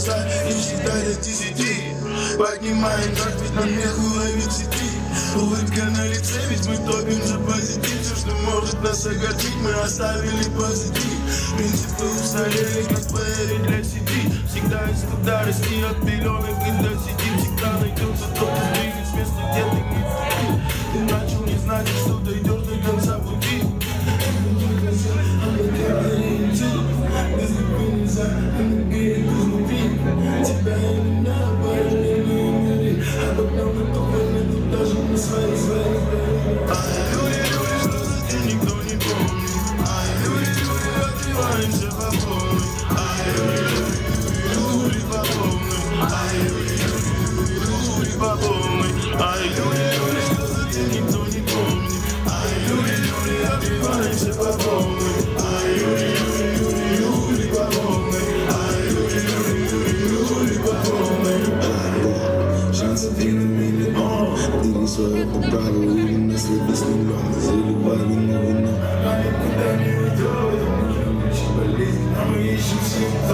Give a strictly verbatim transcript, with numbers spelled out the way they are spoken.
глаза и считай до десяти. Поднимаем так, ведь на меху ловит сети. Улыбка на лице, ведь мы топим за позитив. Все, что может нас огорчить, мы оставили позади. Принципы устарели, как плееры для сети. Всегда есть куда расти от пеленок и до сети. Всегда найдется тот, кто двигает с места, где ты не вступил. Ты начал не знать, что дойдешь до конца пути. Без любви нельзя, энергия изнутри. Тебя именно параллельные миры. А потом эту планету даже на свои свои. Ай, люди, люди, что за день никто не помнит. Ай, люди, люди, отрываемся по полной. Ай, люди, люди, по полной. Ай, люди, люди, по полной. Ай, люди, люди, что за день никто не помнит. Ай, люди, люди, отрываемся по полной. Ай, люди, люди, по полной. Ай, люди, люди, по полной. Шансов и на миллион. Ты не свое по праву или на слабый снегом. Заливали на вино. А никуда не уйдет. Мы ищем болезнь, а мы ищем симптом.